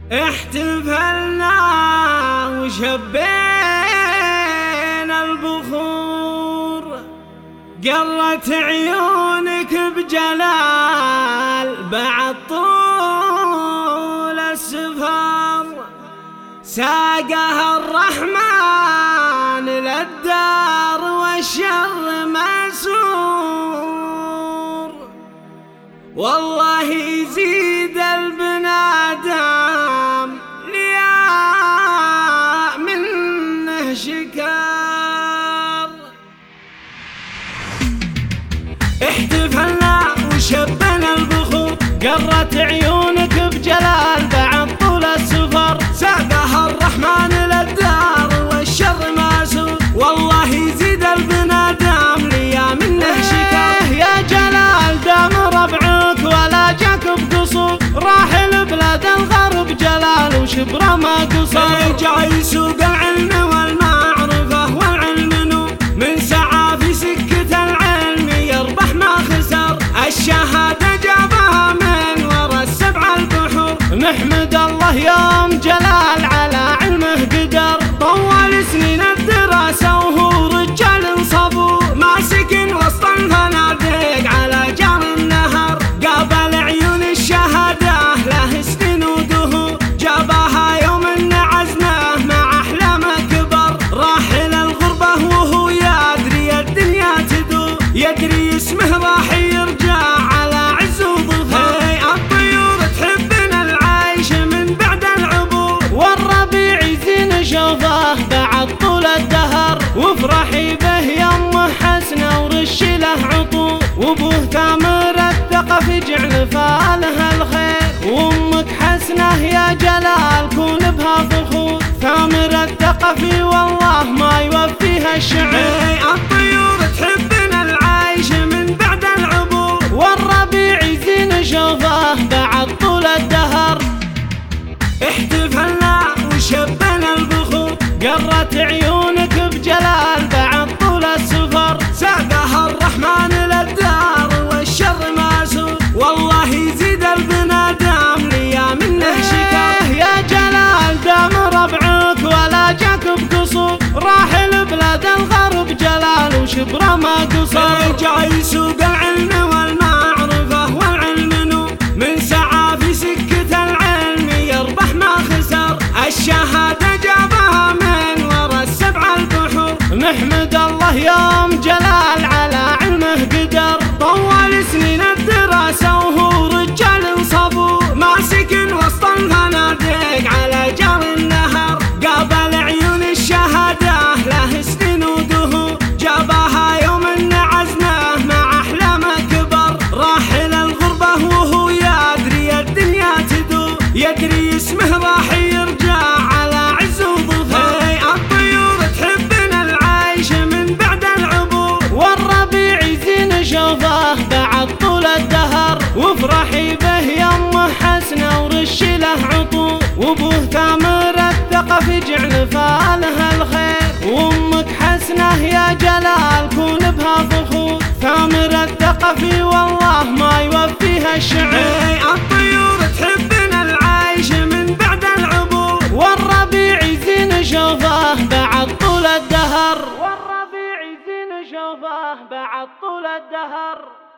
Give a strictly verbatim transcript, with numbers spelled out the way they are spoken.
احتفلنا وشبينا البخور، قرت عيونك بجلال بعد طول السفر، ساقها الرحمن للدار والشر مسور. والله يزيد البنادم ليا منه شكر. احتفلنا وشبنا البخور، قرت عيونك بجلال بعد طول السفر، ساقها الرحمن للدار والشر مسور. والله يزيد البنادم ليا منه شكر. يا جلال دام ربعك ولا جاك بقصور، راحل بلاد الغرب جلال وشبره ما قصر. جاي سوق العلم والمعرفة والعلم نور، من سعى في سكة العلم يربح ما خسر. الشهادة جابها من ورا السبع البحور، نحمد الله يوم جلال على علمه قدر. طول سنين الدراسة وهو رجال صبور، ما سكن وسط الفنادق على جار النهر. قابل عيون الشهادة له سنين ودهور، جابها يوم ان عزمه مع احلامه كبر. راحل الغربة وهو يدري الدنيا تدور، يدري اسمه راح يرجع على عز وظفر. الطيور تحبنا العيش من بعد العبور، والربيع يزين شوفه بعد طول الدهر. وافرحي به يمه حسنه ورشي له عطور، وابوه تامر الثقفي جعل فالها الخير. وامك حسنه يا جلال كون بها فخور، تامر الثقفي والله ما يوفيها الشعر. الطيور تحبنا العيش من بعد العبور، والربيع يزين شوفه بعد طول الدهر. احتفلنا وشبنا البخور، قرت عيونك بجلال بعد طول السفر، ساقها الرحمن للدار والشر مسور. والله يزيد البنادم ليا منه شكر. يا جلال دام ربعك ولا جاك بقصور، راحل بلاد الغرب جلال وشبره ما قصر. جاي سوق العلم والمعرفة والعلم نور، من سعى في سكة العلم يربح ما خسر. الشهادة جابها من ورا السبع البحور، نحمد الله يوم جلال على علمه قدر. طول سنين الدراسة وهو رجال صبور، ما سكن وسط الفنادق على جار النهر. قابل عيون الشهادة له سنين ودهور، جابها يوم ان عزمه مع احلامه كبر. راحل الغربة وهو يدري الدنيا تدور، يدري اسمه راح يرجع على عز وظفر. الطيور تحبنا العيش من بعد العبور، والربيع يزين شوفه بعد طول الدهر. وافرحي به يمه حسنه ورشي له عطور، وابوه تامر الثقفي جعل فالها الخير. وامك حسنه يا جلال كون بها فخور، تامر الثقفي والله ما يوفيها الشعر. الطيور تحبنا العيش من بعد العبور، والربيع يزين شوفه بعد طول الدهر. والربيع يزين شوفه بعد طول الدهر.